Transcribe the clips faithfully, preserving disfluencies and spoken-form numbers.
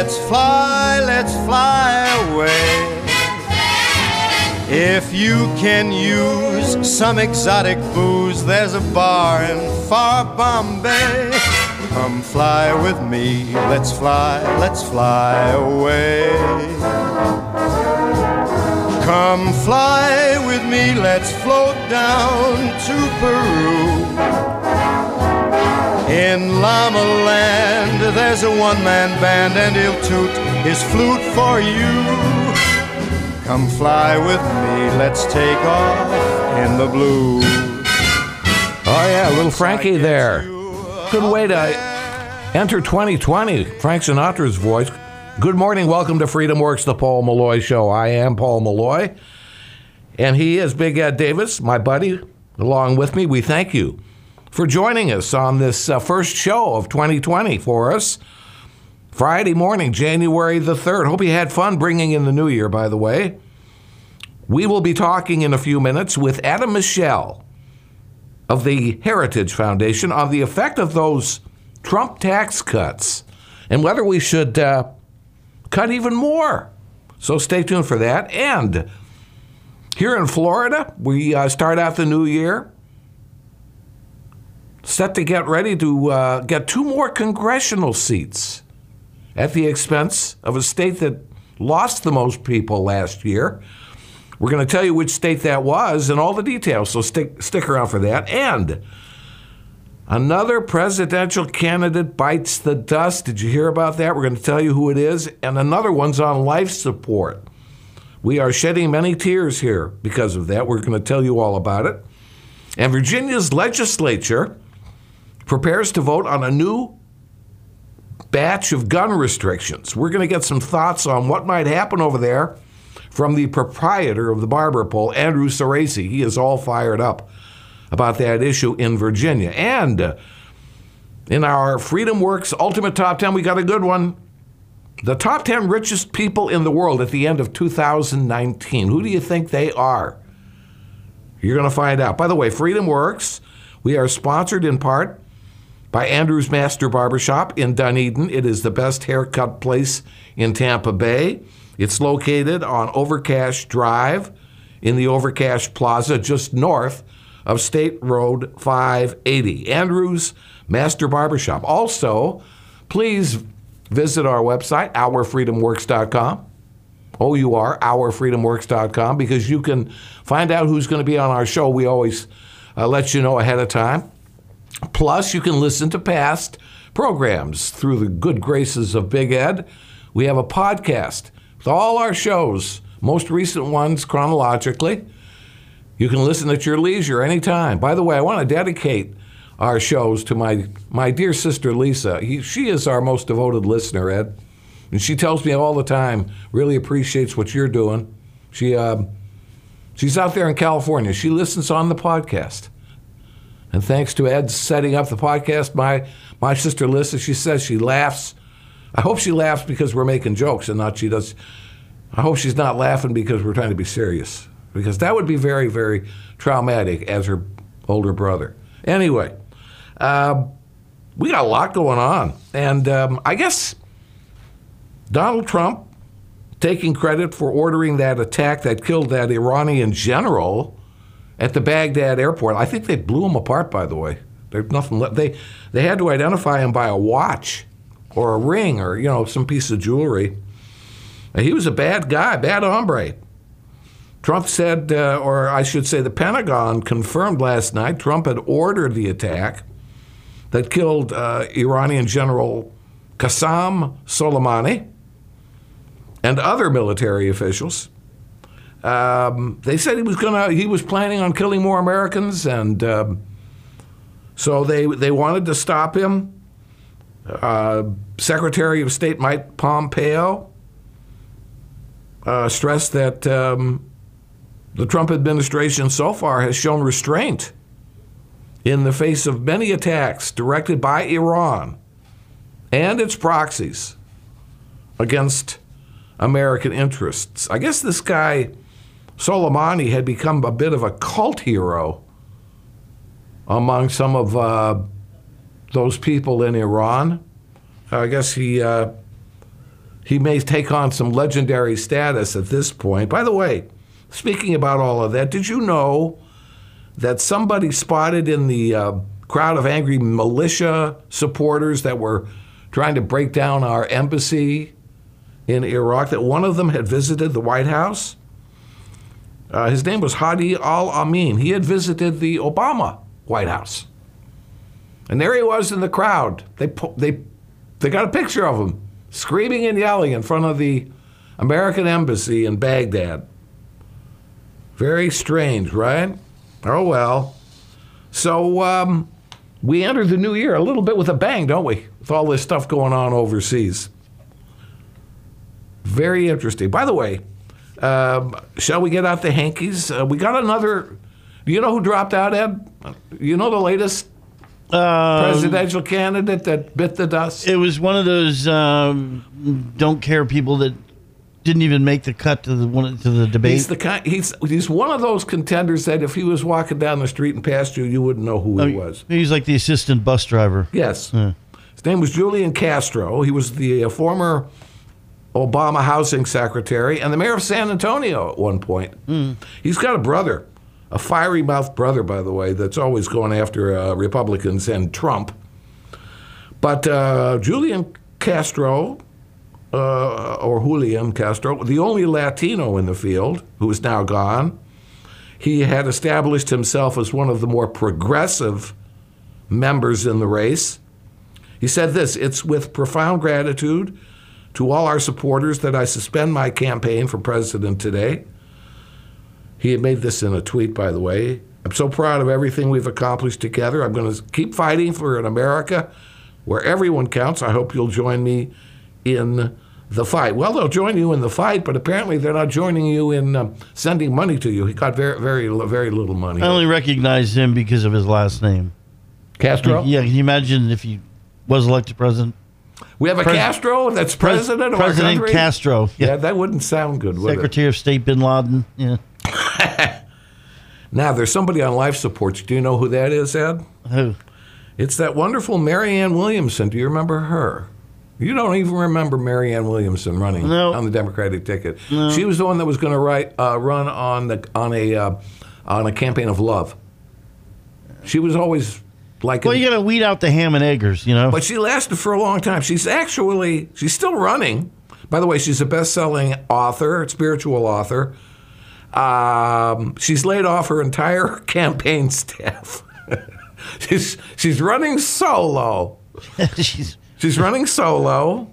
let's fly, let's fly away. If you can use some exotic booze, there's a bar in far Bombay. Come fly with me, let's fly, let's fly away. Come fly with me, let's float down to Peru. In Llama Land, there's a one-man band, and he'll toot his flute for you. Come fly with me, let's take off in the blue. Oh yeah, little Frankie there. Good way to enter twenty twenty, Frank Sinatra's voice. Good morning, welcome to Freedom Works, the Paul Malloy Show. I am Paul Malloy, and he is Big Ed Davis, my buddy, along with me. We thank you for joining us on this uh, first show of twenty twenty for us. Friday morning, January the third. Hope you had fun bringing in the new year, by the way. We will be talking in a few minutes with Adam Michel of the Heritage Foundation on the effect of those Trump tax cuts and whether we should uh, cut even more. So stay tuned for that. And here in Florida, we uh, start out the new year set to get ready to uh, get two more congressional seats at the expense of a state that lost the most people last year. We're going to tell you which state that was and all the details, so stick stick around for that. And another presidential candidate bites the dust. Did you hear about that? We're going to tell you who it is. And another one's on life support. We are shedding many tears here because of that. We're going to tell you all about it. And Virginia's legislature prepares to vote on a new batch of gun restrictions. We're going to get some thoughts on what might happen over there from the proprietor of the Barber Pole, Andrew Soracey. He is all fired up about that issue in Virginia. And uh, in our Freedom Works Ultimate Top ten, we got a good one. The top ten richest people in the world at the end of two thousand nineteen. Who do you think they are? You're going to find out. By the way, Freedom Works, we are sponsored in part by Andrew's Master Barbershop in Dunedin. It is the best haircut place in Tampa Bay. It's located on Overcash Drive in the Overcash Plaza just north of State Road five eighty. Andrew's Master Barbershop. Also, please visit our website, our freedom works dot com. O U R, our freedom works dot com, because you can find out who's going to be on our show. We always uh, let you know ahead of time. Plus, you can listen to past programs through the good graces of Big Ed. We have a podcast with all our shows, most recent ones chronologically. You can listen at your leisure anytime. By the way, I want to dedicate our shows to my, my dear sister Lisa. He, she is our most devoted listener, Ed. And she tells me all the time, really appreciates what you're doing. She uh, She's out there in California. She listens on the podcast. And thanks to Ed setting up the podcast, my, my sister Lisa, she says she laughs. I hope she laughs because we're making jokes and not she does. I hope she's not laughing because we're trying to be serious, because that would be very, very traumatic as her older brother. Anyway, uh, we got a lot going on. And um, I guess Donald Trump taking credit for ordering that attack that killed that Iranian general at the Baghdad airport. I think they blew him apart, by the way. There's nothing left. They, they had to identify him by a watch or a ring or, you know, some piece of jewelry. And he was a bad guy, bad hombre. Trump said, uh, or I should say the Pentagon confirmed last night, Trump had ordered the attack that killed uh, Iranian General Qasem Soleimani and other military officials. Um, they said he was gonna, he was planning on killing more Americans, and um, so they they wanted to stop him. Uh, Secretary of State Mike Pompeo uh, stressed that um, the Trump administration so far has shown restraint in the face of many attacks directed by Iran and its proxies against American interests. I guess this guy, Soleimani, had become a bit of a cult hero among some of uh, those people in Iran. I guess he uh, he may take on some legendary status at this point. By the way, speaking about all of that, did you know that somebody spotted in the uh, crowd of angry militia supporters that were trying to break down our embassy in Iraq, that one of them had visited the White House? Uh, his name was Hadi al-Amin. He had visited the Obama White House. And there he was in the crowd. They, they, they got a picture of him screaming and yelling in front of the American embassy in Baghdad. Very strange, right? Oh, well. So um, we entered the new year a little bit with a bang, don't we? With all this stuff going on overseas. Very interesting. By the way, um, shall we get out the hankies? Uh, we got another. Do you know who dropped out, Ed? You know the latest Um, presidential candidate that bit the dust? It was one of those um, don't care people that didn't even make the cut to the one to the debate. He's the kind, he's he's one of those contenders that if he was walking down the street and passed you, you wouldn't know who he was. He's like the assistant bus driver. Yes. Yeah. His name was Julian Castro. He was the uh, former Obama housing secretary and the mayor of San Antonio at one point. Mm. He's got a brother, a fiery-mouthed brother, by the way, that's always going after uh, Republicans and Trump. But uh, Julian Castro, uh, or Julian Castro, the only Latino in the field, who is now gone, he had established himself as one of the more progressive members in the race. He said this: "It's with profound gratitude to all our supporters that I suspend my campaign for president today." He had made this in a tweet, by the way. "I'm so proud of everything we've accomplished together. I'm going to keep fighting for an America where everyone counts. I hope you'll join me in the fight." Well, they'll join you in the fight, but apparently they're not joining you in um, sending money to you. He got very, very, very little money. I only recognize him because of his last name. Castro? Yeah, can you imagine if he was elected president? We have a Pres- Castro that's president of our President country? Castro. Yeah. Yeah, that wouldn't sound good, would Secretary of State Bin Laden. Yeah. it? Now, there's somebody on life support. Do you know who that is, Ed? Who? It's that wonderful Marianne Williamson. Do you remember her? You don't even remember Marianne Williamson running No. on the Democratic ticket. No. She was the one that was going to write, uh, run on the on a uh, on a campaign of love. She was always like. Well, a, you got to weed out the ham and eggers, you know. But she lasted for a long time. She's actually she's still running. By the way, she's a best-selling author, spiritual author. Um, she's laid off her entire campaign staff. she's she's running solo. She's She's running solo.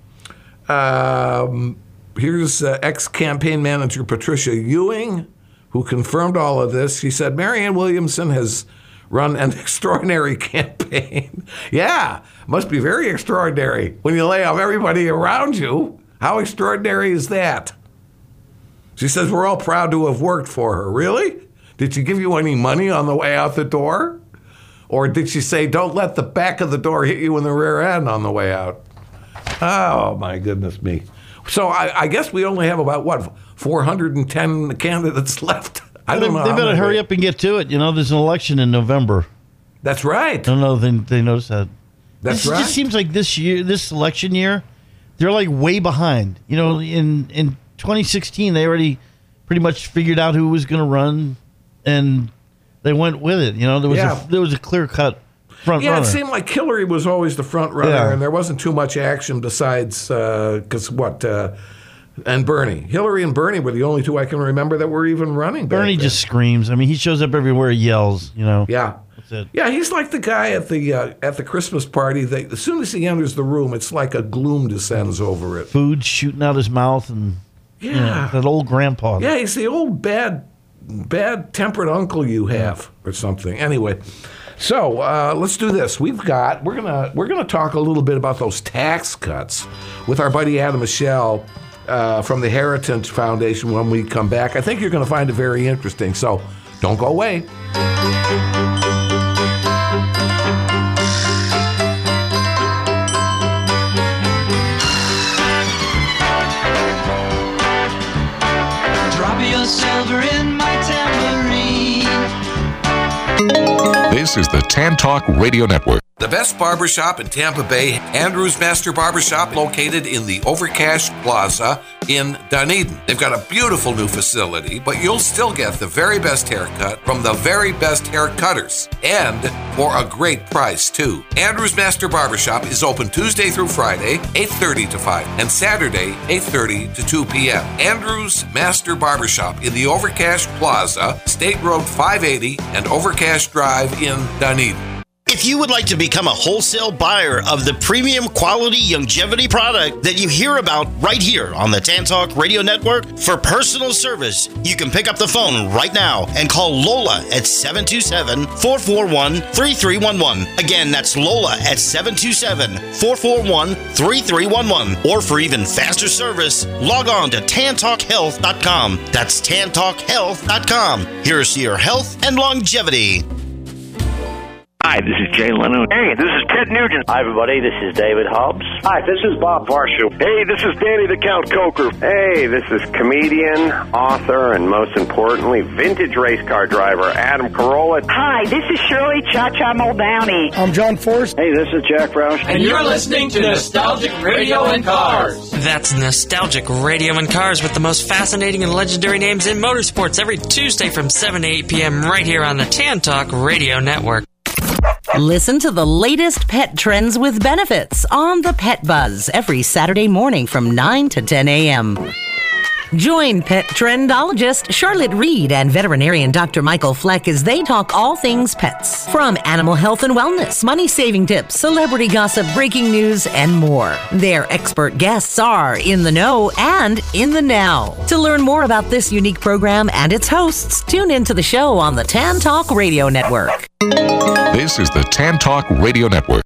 Um, here's uh, ex-campaign manager Patricia Ewing, who confirmed all of this. She said, "Marianne Williamson has run an extraordinary campaign." Yeah, must be very extraordinary when you lay off everybody around you. How extraordinary is that? She says, "We're all proud to have worked for her." Really? Did she give you any money on the way out the door? Or did she say, "Don't let the back of the door hit you in the rear end on the way out"? Oh, my goodness me. So I, I guess we only have about, what, four hundred ten candidates left? I don't they, know. They how better many. hurry up and get to it. You know, there's an election in November. That's right. I don't know if they, they noticed that. That's this right. just seems like this year, this election year, they're like way behind. You know, in, in twenty sixteen, they already pretty much figured out who was going to run, and they went with it. You know, there was Yeah. a there was a clear cut front Yeah, runner. it seemed like Hillary was always the front runner, Yeah. and there wasn't too much action besides, because what, uh, and Bernie. Hillary and Bernie were the only two I can remember that were even running. back Bernie then. just screams. I mean, he shows up everywhere, he yells. You know. Yeah. That's it. Yeah, he's like the guy at the uh, at the Christmas party. That as soon as he enters the room, it's like a gloom descends over it. Food shooting out his mouth, and Yeah. you know, that old grandpa. Yeah, he's the old bad, bad tempered uncle you have, or something. Anyway, so uh, let's do this. We've got we're gonna we're gonna talk a little bit about those tax cuts with our buddy Adam Michelle uh, from the Heritage Foundation when we come back. I think you're going to find it very interesting. So don't go away. Drop your silver in my tambourine. This is the Tan Talk Radio Network. The best barbershop in Tampa Bay, Andrews Master Barbershop, located in the Overcash Plaza in Dunedin. They've got a beautiful new facility, but you'll still get the very best haircut from the very best hair cutters, and for a great price, too. Andrews Master Barbershop is open Tuesday through Friday, eight thirty to five, and Saturday, eight thirty to two p.m. Andrews Master Barbershop in the Overcash Plaza, State Road five eighty and Overcash Drive in Dunedin. If you would like to become a wholesale buyer of the premium quality longevity product that you hear about right here on the Tan Talk Radio Network for personal service, you can pick up the phone right now and call Lola at seven two seven, four four one, three three one one. Again, that's Lola at seven two seven, four four one, three three one one. Or for even faster service, log on to tan talk health dot com. That's tan talk health dot com. Here's to your health and longevity. Hi, this is Jay Leno. Hey, this is Ted Nugent. Hi, everybody. This is David Hobbs. Hi, this is Bob Varsho. Hey, this is Danny the Count Coker. Hey, this is comedian, author, and most importantly, vintage race car driver Adam Carolla. Hi, this is Shirley Cha-Cha Muldowney. I'm John Force. Hey, this is Jack Roush. And you're listening to Nostalgic Radio and Cars. That's Nostalgic Radio and Cars with the most fascinating and legendary names in motorsports every Tuesday from seven to eight p.m. right here on the Tan Talk Radio Network. Listen to the latest pet trends with benefits on the Pet Buzz every Saturday morning from nine to ten a.m. Join pet trendologist Charlotte Reed and veterinarian Doctor Michael Fleck as they talk all things pets. From animal health and wellness, money-saving tips, celebrity gossip, breaking news, and more. Their expert guests are in the know and in the now. To learn more about this unique program and its hosts, tune into the show on the Tan Talk Radio Network. This is the Tan Talk Radio Network.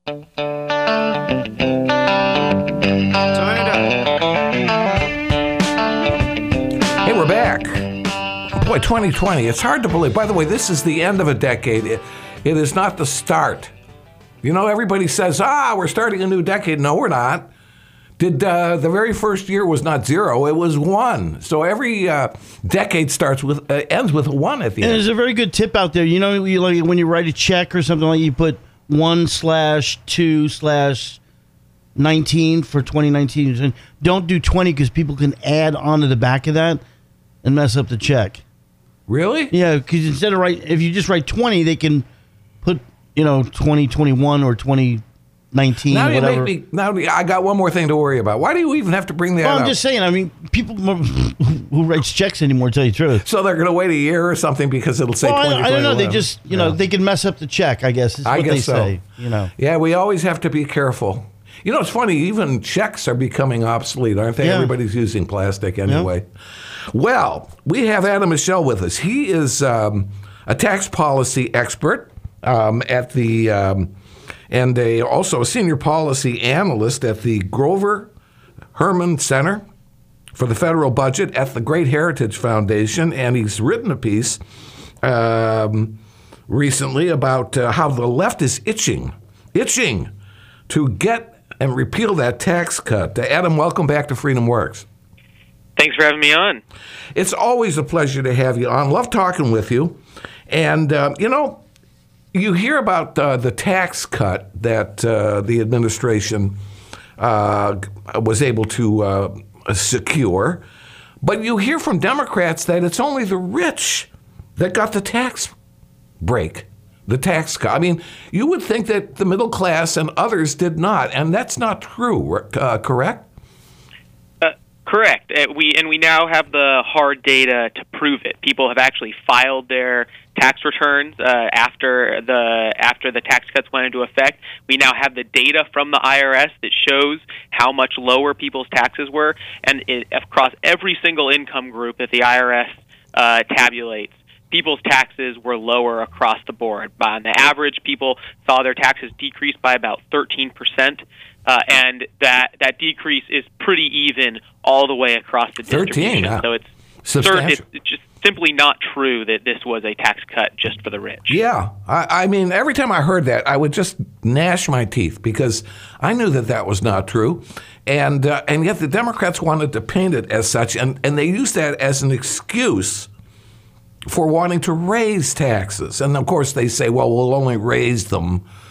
Hey, we're back. Boy, twenty twenty, it's hard to believe. By the way, this is the end of a decade. It, it is not the start. You know, everybody says, ah, we're starting a new decade. No, we're not. Did uh, the very first year was not zero, it was one. So every uh, decade starts with, uh, ends with a one at the and end. There's a very good tip out there. You know, you, like, when you write a check or something like you put one slash two slash nineteen for twenty nineteen. And don't do twenty because people can add onto the back of that and mess up the check. Really? Yeah, because instead of write, if you just write twenty, they can put, you know, twenty twenty-one or twenty nineteen, now whatever. You make me, now I got one more thing to worry about. Why do you even have to bring that well, up? I'm just saying, I mean, people who writes checks anymore, tell you the truth. So they're going to wait a year or something because it'll say well, twenty twenty-one. I, I don't know. They just, you know, yeah. they can mess up the check, I guess, is I what guess they so. say. You know. Yeah, we always have to be careful. You know, it's funny, even checks are becoming obsolete, aren't they? Yeah. Everybody's using plastic anyway. Yep. Well, we have Adam Michel with us. He is um, a tax policy expert um, at the, um, and a, also a senior policy analyst at the Grover Herman Center for the Federal Budget at the Great Heritage Foundation, and he's written a piece um, recently about uh, how the left is itching, itching to get and repeal that tax cut. Uh, Adam, welcome back to Freedom Works. Thanks for having me on. It's always a pleasure to have you on. Love talking with you. And, uh, you know, you hear about uh, the tax cut that uh, the administration uh, was able to uh, secure, but you hear from Democrats that it's only the rich that got the tax break, the tax cut. I mean, you would think that the middle class and others did not, and that's not true, uh, correct? Correct. Uh, we and we now have the hard data to prove it. People have actually filed their tax returns uh, after the after the tax cuts went into effect. We now have the data from the I R S that shows how much lower people's taxes were, and it, across every single income group that the I R S uh, tabulates, people's taxes were lower across the board. On the average, people saw their taxes decrease by about thirteen percent. Uh, and that that decrease is pretty even all the way across the distribution. thirteen, so it's, substantial. it's just simply not true that this was a tax cut just for the rich. Yeah. I, I mean, every time I heard that, I would just gnash my teeth because I knew that that was not true. And uh, and yet the Democrats wanted to paint it as such, and, and they used that as an excuse for wanting to raise taxes. And, of course, they say, well, we'll only raise them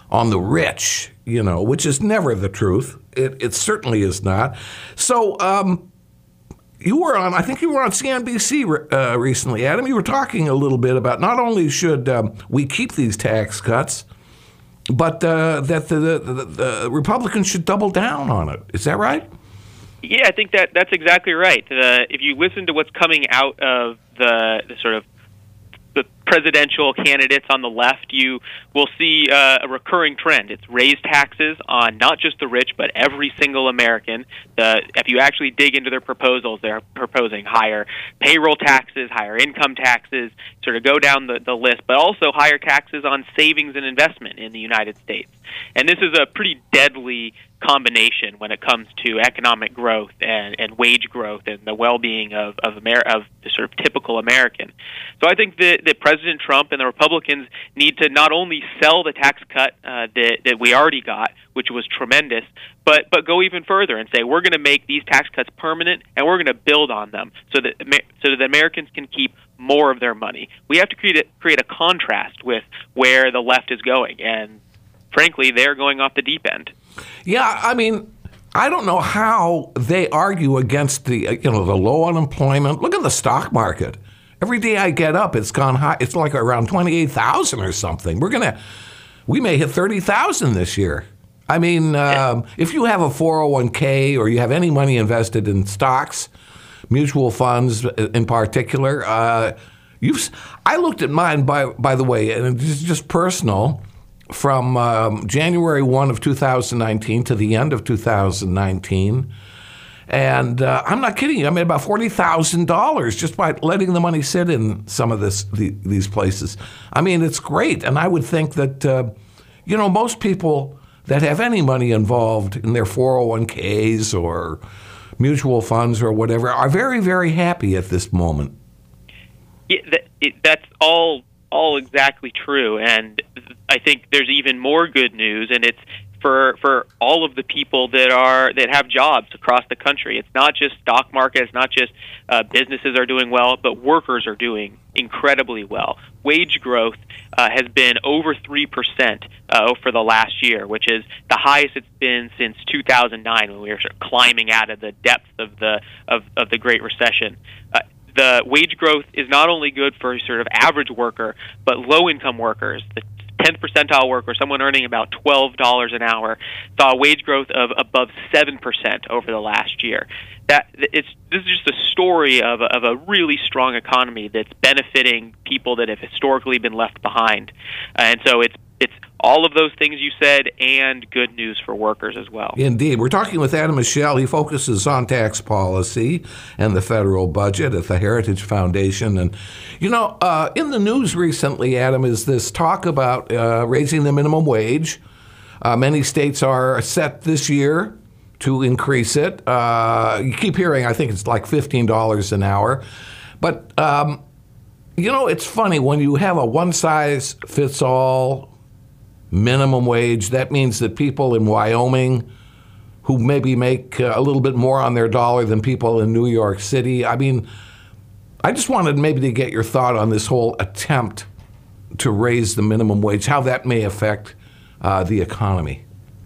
on the rich, you know, which is never the truth. It, it certainly is not. So um, you were on, I think you were on C N B C uh, recently, Adam. You were talking a little bit about not only should um, we keep these tax cuts, but uh, that the, the, the Republicans should double down on it. Is that right? Yeah, I think that that's exactly right. The, if you listen to what's coming out of the, the sort of the presidential candidates on the left, you will see uh, a recurring trend. It's raise taxes on not just the rich, but every single American. The, if you actually dig into their proposals, they're proposing higher payroll taxes, higher income taxes, sort of go down the, the list, but also higher taxes on savings and investment in the United States. And this is a pretty deadly combination when it comes to economic growth and, and wage growth and the well-being of of, Amer- of the sort of typical American. So I think that, that President Trump and the Republicans need to not only sell the tax cut uh, that, that we already got, which was tremendous, but but go even further and say we're going to make these tax cuts permanent and we're going to build on them so that so that Americans can keep more of their money. We have to create a, create a contrast with where the left is going, and frankly, they're going off the deep end. Yeah, I mean, I don't know how they argue against the you know the low unemployment. Look at the stock market. Every day I get up, it's gone high. It's like around twenty-eight thousand or something. We're gonna, we may hit thirty thousand this year. I mean, um, if you have a four oh one k or you have any money invested in stocks, mutual funds in particular, uh, you've. I looked at mine by by the way, and it's just personal. From um, January first of two thousand nineteen to the end of two thousand nineteen. And uh, I'm not kidding you. I made about forty thousand dollars just by letting the money sit in some of this the, these places. I mean, it's great. And I would think that, uh, you know, most people that have any money involved in their four oh one k's or mutual funds or whatever are very, very happy at this moment. Yeah, that, it, that's all all exactly true. And I think there's even more good news, and it's for for all of the people that are that have jobs across the country. It's not just stock market, it's not just uh, businesses are doing well, but workers are doing incredibly well. Wage growth uh, has been over three percent uh, for the last year, which is the highest it's been since two thousand nine, when we were sort of climbing out of the depths of the of, of the Great Recession. Uh, the wage growth is not only good for sort of average worker, but low-income workers, the tenth percentile worker, someone earning about twelve dollars an hour, saw a wage growth of above seven percent over the last year. That it's this is just a story of a, of a really strong economy that's benefiting people that have historically been left behind, and so it's it's all of those things you said, and good news for workers as well. Indeed. We're talking with Adam Michel. He focuses on tax policy and the federal budget at the Heritage Foundation. And, you know, uh, in the news recently, Adam, is this talk about uh, raising the minimum wage. Uh, many states are set this year to increase it. Uh, you keep hearing, I think it's like fifteen dollars an hour. But, um, you know, it's funny, when you have a one-size-fits-all minimum wage, that means that people in Wyoming who maybe make uh, a little bit more on their dollar than people in New York City. I mean, I just wanted maybe to get your thought on this whole attempt to raise the minimum wage, how that may affect uh, the economy.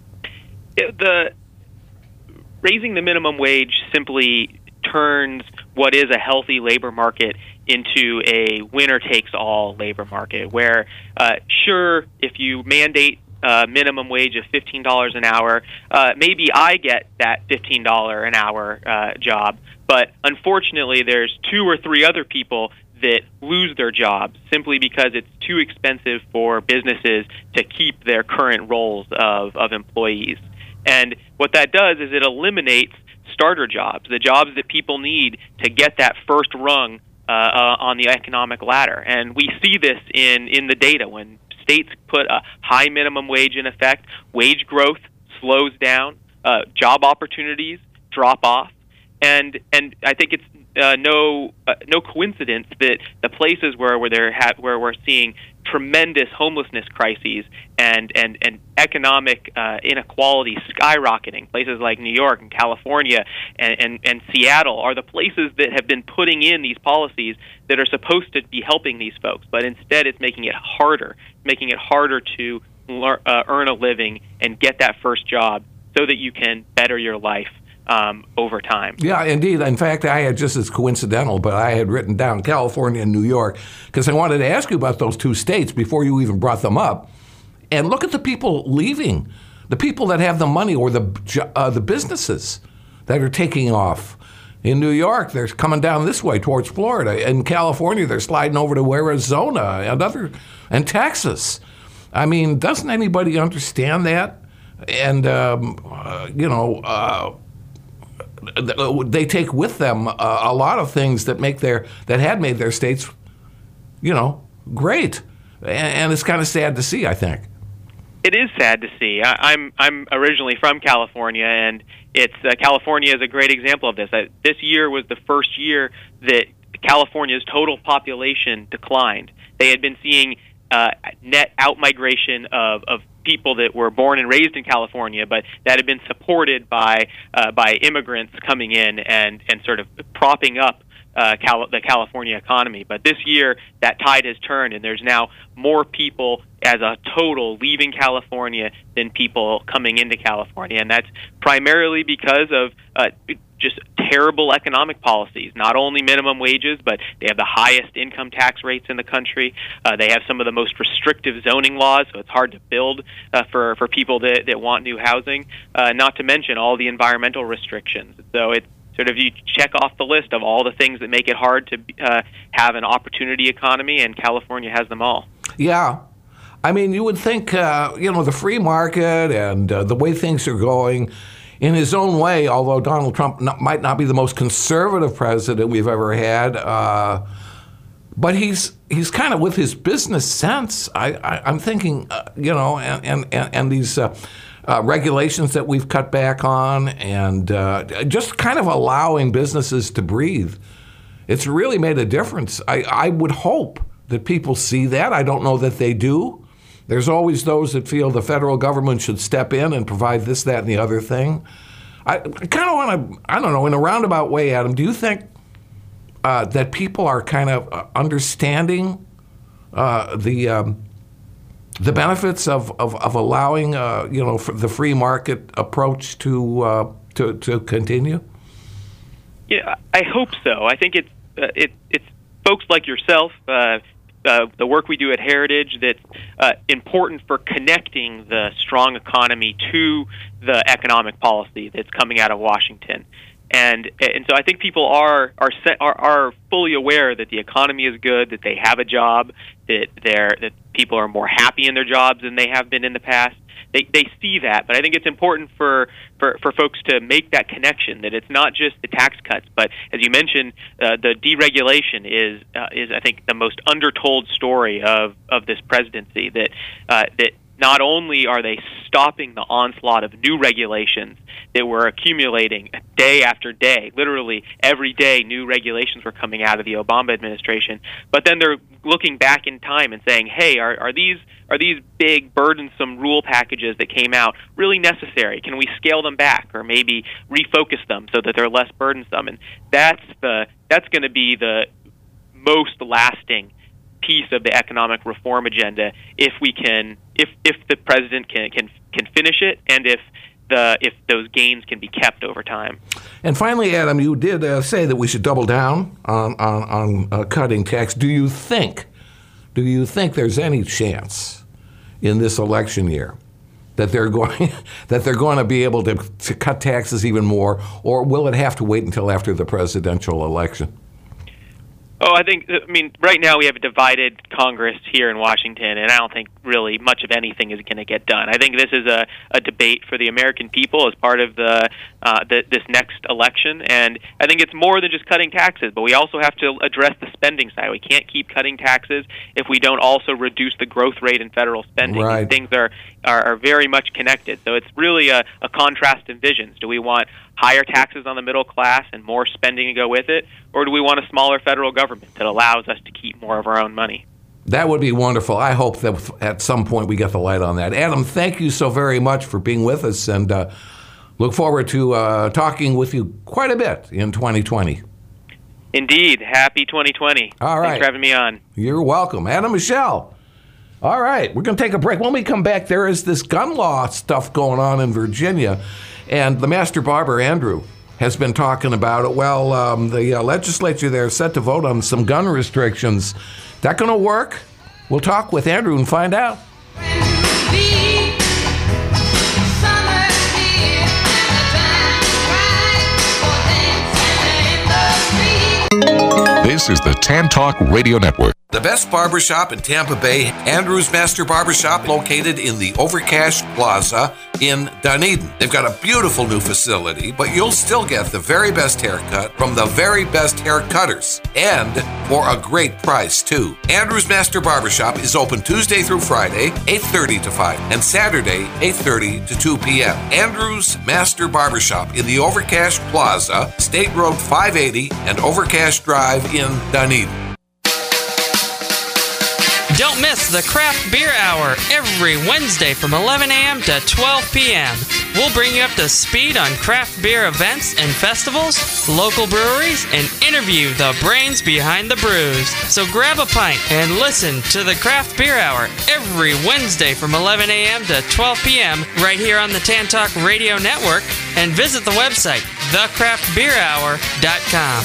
The raising the minimum wage simply turns what is a healthy labor market into a winner-takes-all labor market, where, uh, sure, if you mandate a minimum wage of fifteen dollars an hour, uh, maybe I get that fifteen dollars an hour uh, job, but unfortunately there's two or three other people that lose their jobs simply because it's too expensive for businesses to keep their current roles of, of employees. And what that does is it eliminates starter jobs, the jobs that people need to get that first rung uh, uh, on the economic ladder. And we see this in, in the data. When states put a high minimum wage in effect, wage growth slows down, uh, job opportunities drop off, and and I think it's uh, no uh, no coincidence that the places where where they're ha- where we're seeing tremendous homelessness crises and and and economic uh, inequality skyrocketing, places like New York and California and, and and Seattle are the places that have been putting in these policies that are supposed to be helping these folks, but instead it's making it harder, making it harder to lear, uh, earn a living and get that first job so that you can better your life um, over time. Yeah, indeed. In fact, I had just as coincidental, but I had written down California and New York because I wanted to ask you about those two states before you even brought them up. And look at the people leaving, the people that have the money or the uh, the businesses that are taking off. In New York, they're coming down this way towards Florida. In California, they're sliding over to Arizona and other and Texas. I mean, doesn't anybody understand that? And um, uh, you know, uh, they take with them uh, a lot of things that make their that had made their states, you know, great. And, and it's kind of sad to see, I think. It is sad to see. I, I'm I'm originally from California, and it's uh, California is a great example of this. Uh, this year was the first year that California's total population declined. They had been seeing uh, net outmigration of, of people that were born and raised in California, but that had been supported by uh, by immigrants coming in and, and sort of propping up Uh, Cal- the California economy. But this year, that tide has turned, and there's now more people as a total leaving California than people coming into California. And that's primarily because of uh, just terrible economic policies. Not only minimum wages, but they have the highest income tax rates in the country. Uh, they have some of the most restrictive zoning laws, so it's hard to build uh, for, for people that, that want new housing, uh, not to mention all the environmental restrictions. So it's sort of you check off the list of all the things that make it hard to uh, have an opportunity economy, and California has them all. Yeah. I mean, you would think, uh, you know, the free market and uh, the way things are going, in his own way, although Donald Trump not, might not be the most conservative president we've ever had, uh, but he's he's kind of with his business sense. I, I, I'm thinking, uh, you know, and, and, and these uh, Uh, regulations that we've cut back on, and uh, just kind of allowing businesses to breathe. It's really made a difference. I, I would hope that people see that. I don't know that they do. There's always those that feel the federal government should step in and provide this, that, and the other thing. I kind of want to, I don't know, in a roundabout way, Adam, do you think uh, that people are kind of understanding uh, the um, the benefits of, of, of allowing, uh, you know, the free market approach to, uh, to to continue? Yeah, I hope so. I think it's uh, it, it's folks like yourself, uh, uh, the work we do at Heritage, that's uh, important for connecting the strong economy to the economic policy that's coming out of Washington. And and so I think people are are are, are fully aware that the economy is good, that they have a job, that they're that people are more happy in their jobs than they have been in the past. They they see that, but I think it's important for, for, for folks to make that connection, that it's not just the tax cuts, but as you mentioned, uh, the deregulation is uh, is I think the most undertold story of, of this presidency. That uh, that not only are they stopping the onslaught of new regulations that were accumulating day after day, literally every day new regulations were coming out of the Obama administration, but then they're looking back in time and saying, hey, are, are these are these big, burdensome rule packages that came out really necessary? Can we scale them back or maybe refocus them so that they're less burdensome? And that's the that's going to be the most lasting piece of the economic reform agenda if we can if if the president can can can finish it, and if the if those gains can be kept over time. And finally, Adam, you did uh, say that we should double down on on, on uh, cutting tax. Do you think do you think there's any chance in this election year that they're going that they're going to be able to to cut taxes even more, or will it have to wait until after the presidential election? Oh, I think, I mean, right now we have a divided Congress here in Washington, and I don't think really much of anything is going to get done. I think this is a, a debate for the American people as part of the, uh, the this next election, and I think it's more than just cutting taxes, but we also have to address the spending side. We can't keep cutting taxes if we don't also reduce the growth rate in federal spending. Right. These things are, are, are very much connected, so it's really a, a contrast in visions. Do we want higher taxes on the middle class and more spending to go with it, or do we want a smaller federal government that allows us to keep more of our own money? That would be wonderful. I hope that at some point we get the light on that. Adam, thank you so very much for being with us, and uh, look forward to uh, talking with you quite a bit in twenty twenty. Indeed. Happy twenty twenty. All right. Thanks for having me on. You're welcome. Adam Michel, All right, we're going to take a break. When we come back, there is this gun law stuff going on in Virginia, and the Master Barber, Andrew, has been talking about it. Well, um, the uh, legislature there is set to vote on some gun restrictions. That going to work? We'll talk with Andrew and find out. This is the Tan Talk Radio Network. The best barbershop in Tampa Bay, Andrew's Master Barbershop, located in the Overcash Plaza in Dunedin. They've got a beautiful new facility, but you'll still get the very best haircut from the very best hair cutters, and for a great price, too. Andrew's Master Barbershop is open Tuesday through Friday, eight thirty to five, and Saturday, eight thirty to two p.m. Andrew's Master Barbershop in the Overcash Plaza, State Road five eighty and Overcash Drive in Dunedin. Don't miss the Craft Beer Hour every Wednesday from eleven a.m. to twelve p.m. We'll bring you up to speed on craft beer events and festivals, local breweries, and interview the brains behind the brews. So grab a pint and listen to the Craft Beer Hour every Wednesday from eleven a.m. to twelve p.m. right here on the Tan Talk Radio Network, and visit the website the craft beer hour dot com.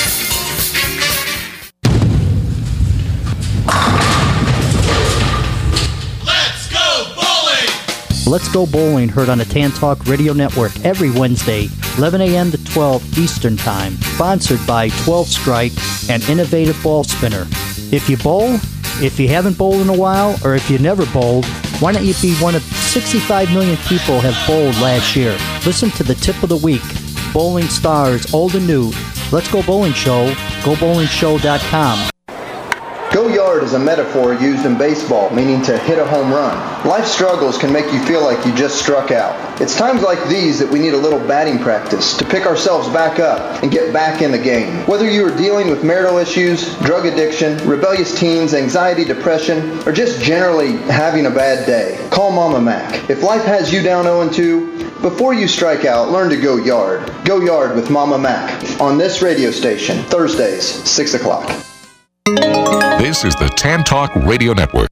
Let's Go Bowling, heard on the Tan Talk Radio Network every Wednesday, eleven a.m. to twelve Eastern Time. Sponsored by twelve Strike and Innovative Ball Spinner. If you bowl, if you haven't bowled in a while, or if you never bowled, why don't you be one of sixty-five million people have bowled last year? Listen to the Tip of the Week. Bowling stars, old and new. Let's Go Bowling Show, go bowling show dot com. Go yard is a metaphor used in baseball, meaning to hit a home run. Life struggles can make you feel like you just struck out. It's times like these that we need a little batting practice to pick ourselves back up and get back in the game. Whether you are dealing with marital issues, drug addiction, rebellious teens, anxiety, depression, or just generally having a bad day, call Mama Mac. If life has you down oh and two, before you strike out, learn to go yard. Go yard with Mama Mac on this radio station, Thursdays, six o'clock. This is the Tan Talk Radio Network.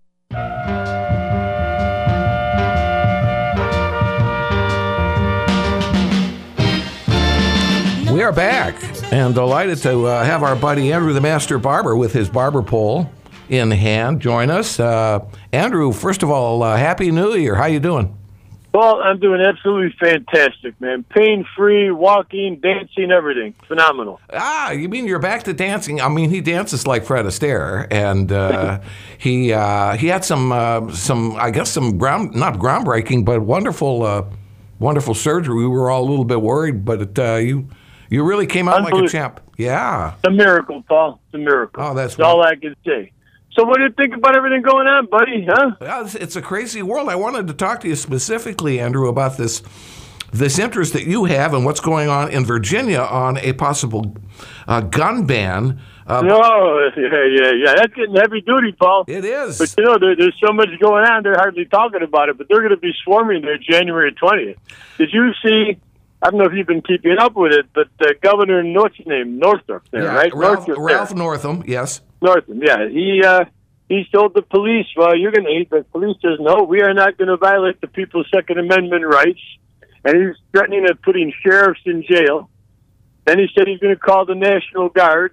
We are back and delighted to uh, have our buddy Andrew the Master Barber with his barber pole in hand join us. Uh, Andrew, first of all, uh, Happy New Year. How you doing? Well, I'm doing absolutely fantastic, man. Pain-free, walking, dancing, everything. Phenomenal. Ah, you mean you're back to dancing? I mean, he dances like Fred Astaire, and uh, he uh, he had some uh, some I guess some ground not groundbreaking, but wonderful uh, wonderful surgery. We were all a little bit worried, but it, uh, you you really came out like a champ. Yeah, it's a miracle, Paul. It's a miracle. Oh, that's, that's all I can say. So what do you think about everything going on, buddy, huh? Well, it's, it's a crazy world. I wanted to talk to you specifically, Andrew, about this this interest that you have and what's going on in Virginia on a possible uh, gun ban. Uh, no, yeah, yeah, yeah. That's getting heavy duty, Paul. It is. But, you know, there, there's so much going on, they're hardly talking about it, but they're going to be swarming there January twentieth. Did you see... I don't know if you've been keeping up with it, but uh, Governor, what's his name? Northam, there, yeah, right? Ralph, Northam, Ralph Northam, yes. Northam, yeah. He uh, he told the police, well, you're going to, the police says, no, we are not going to violate the people's Second Amendment rights. And he's threatening of putting sheriffs in jail. Then he said he's going to call the National Guard.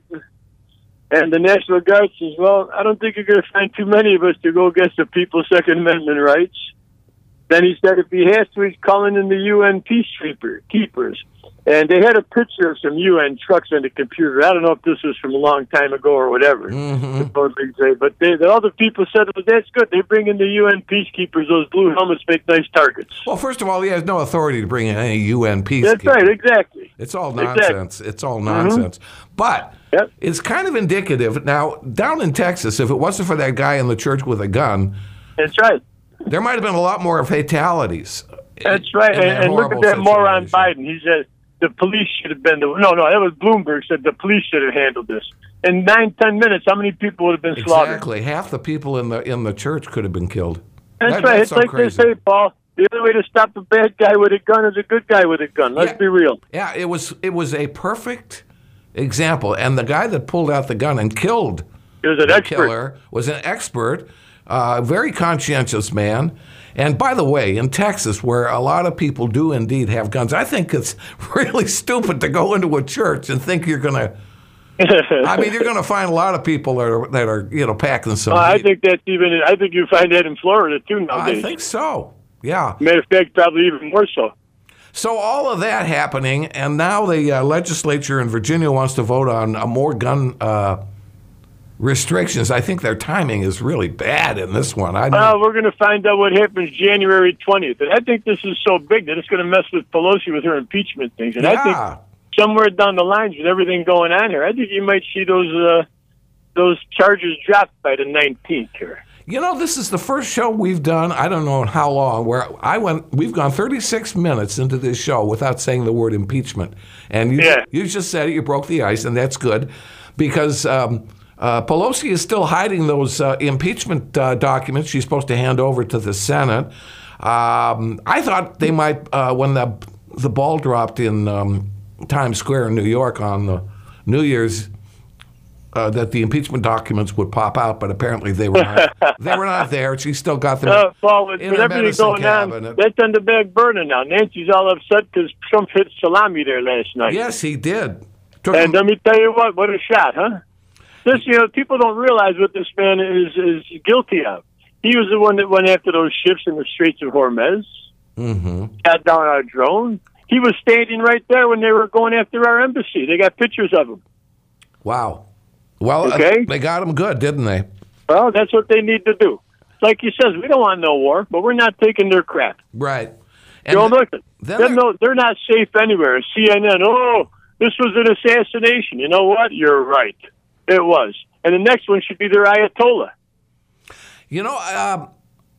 And the National Guard says, well, I don't think you're going to find too many of us to go against the people's Second Amendment rights. Then he said if he has to, he's calling in the U N peacekeepers. And they had a picture of some U N trucks on the computer. I don't know if this was from a long time ago or whatever. Mm-hmm. But they, the other people said, well, that's good. They bring in the U N peacekeepers. Those blue helmets make nice targets. Well, first of all, he has no authority to bring in any U N peacekeepers. That's right, exactly. It's all nonsense. Exactly. It's all nonsense. Mm-hmm. But yep. It's kind of indicative. Now, down in Texas, if it wasn't for that guy in the church with a gun... That's right. There might have been a lot more fatalities. That's right. And, and look at that situation. Moron Biden. He said the police should have been the... No, no, that was Bloomberg said the police should have handled this. In nine, ten minutes, how many people would have been slaughtered? Exactly. Half the people in the in the church could have been killed. That's that, right. That's it's so like crazy. They say, Paul, the other way to stop a bad guy with a gun is a good guy with a gun. Let's yeah. be real. Yeah, it was it was a perfect example. And the guy that pulled out the gun and killed He was an the expert. killer, was an expert, uh, very conscientious man. And by the way, in Texas, where a lot of people do indeed have guns, I think it's really stupid to go into a church and think you're going to. I mean, you're going to find a lot of people that are that are you know packing some. Uh, I heat. think that's even. I think you find that in Florida too nowadays. I think so. Yeah. Matter of fact, probably even more so. So all of that happening, and now the uh, legislature in Virginia wants to vote on uh, more gun uh, restrictions. I think their timing is really bad in this one. I Well, we're going to find out what happens January twentieth. And I think this is so big that it's going to mess with Pelosi with her impeachment things. And yeah. I think somewhere down the lines with everything going on here, I think you might see those uh, those charges dropped by the nineteenth here. You know, this is the first show we've done, I don't know how long, where I went, we've gone thirty-six minutes into this show without saying the word impeachment. And you, yeah. you just said it, you broke the ice, and that's good, because um, uh, Pelosi is still hiding those uh, impeachment uh, documents she's supposed to hand over to the Senate. Um, I thought they might, uh, when the, the ball dropped in um, Times Square in New York on the New Year's, Uh, that the impeachment documents would pop out, but apparently they were not, they were not there. She still got them uh, Paul, with, in with her everything medicine going cabinet. on, that's on the back burner now. Nancy's all upset because Trump hit salami there last night. Yes, he did. Took and him- let me tell you what, what a shot, huh? This, you know, people don't realize what this man is is guilty of. He was the one that went after those ships in the Straits of Hormuz. Mm-hmm. Shot down our drone. He was standing right there when they were going after our embassy. They got pictures of him. Wow. Well, okay. uh, they got him good, didn't they? Well, that's what they need to do. Like he says, we don't want no war, but we're not taking their crap. Right. And Joe, look, they're, no, they're not safe anywhere. C N N, oh, this was an assassination. You know what? You're right. It was. And the next one should be their Ayatollah. You know, uh,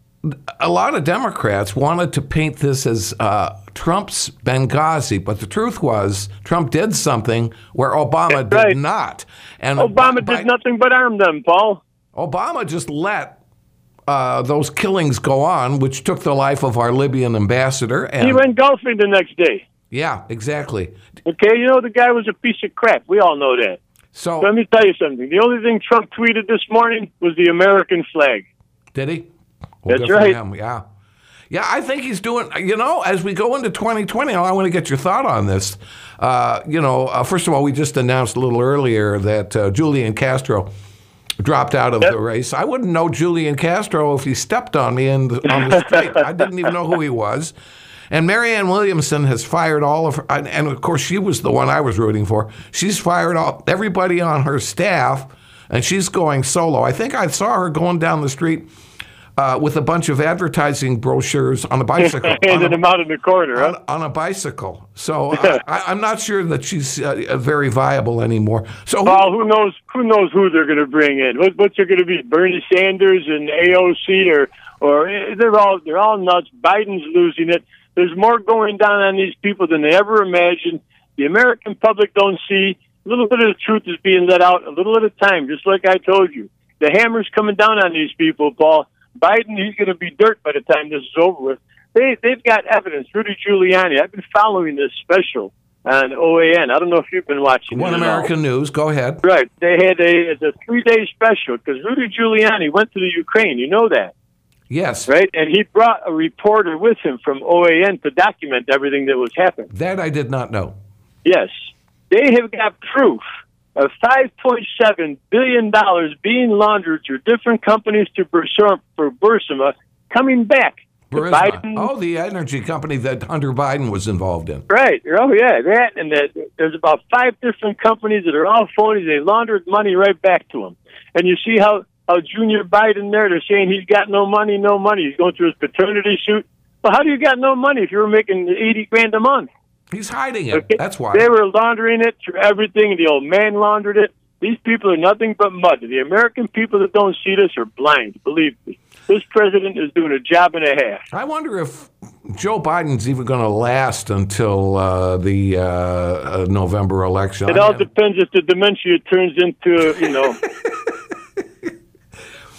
a lot of Democrats wanted to paint this as uh, Trump's Benghazi, but the truth was Trump did something where Obama That's did right. not. And Obama by, did nothing but arm them, Paul. Obama just let uh, those killings go on, which took the life of our Libyan ambassador. And he went golfing the next day. Yeah, exactly. Okay, you know, the guy was a piece of crap. We all know that. So let me tell you something. The only thing Trump tweeted this morning was the American flag. Did he? Well, That's right. Him. Yeah. Yeah, I think he's doing, you know, as we go into twenty twenty, I want to get your thought on this. Uh, you know, uh, first of all, we just announced a little earlier that uh, Julian Castro dropped out of yep. the race. I wouldn't know Julian Castro if he stepped on me in the, on the street. I didn't even know who he was. And Marianne Williamson has fired all of her, and of course, she was the one I was rooting for. She's fired all, everybody on her staff, and she's going solo. I think I saw her going down the street Uh, with a bunch of advertising brochures on a bicycle. Handing them out in the corner, on, huh? on a bicycle. So uh, I, I'm not sure that she's uh, very viable anymore. So well, who knows? Who knows who they're going to bring in? What, what's it going to be? Bernie Sanders and A O C, or or they're all they're all nuts. Biden's losing it. There's more going down on these people than they ever imagined. The American public don't see. A little bit of the truth is being let out a little at a time, just like I told you. The hammer's coming down on these people, Paul. Biden, he's going to be dirt by the time this is over with. They, they've got evidence. Rudy Giuliani, I've been following this special on O A N. I don't know if you've been watching One it American News. Go ahead. Right. They had a, it's a three-day special because Rudy Giuliani went to the Ukraine. You know that. Yes. Right? And he brought a reporter with him from O A N to document everything that was happening. That I did not know. Yes. They have got proof of five point seven billion dollars being laundered through different companies to Burisma, for Burisma coming back. Burisma. Oh, the energy company that Hunter Biden was involved in. Right. Oh, yeah. That and that. There's about five different companies that are all phonies. They laundered money right back to them. And you see how, how Junior Biden there, they're saying he's got no money, no money. He's going through his paternity suit. Well, how do you got no money if you were making eighty grand a month? He's hiding it. Okay. That's why. They were laundering it through everything. The old man laundered it. These people are nothing but mud. The American people that don't see this are blind, believe me. This president is doing a job and a half. I wonder if Joe Biden's even going to last until uh, the uh, uh, November election. It I all mean, depends if the dementia turns into, you know...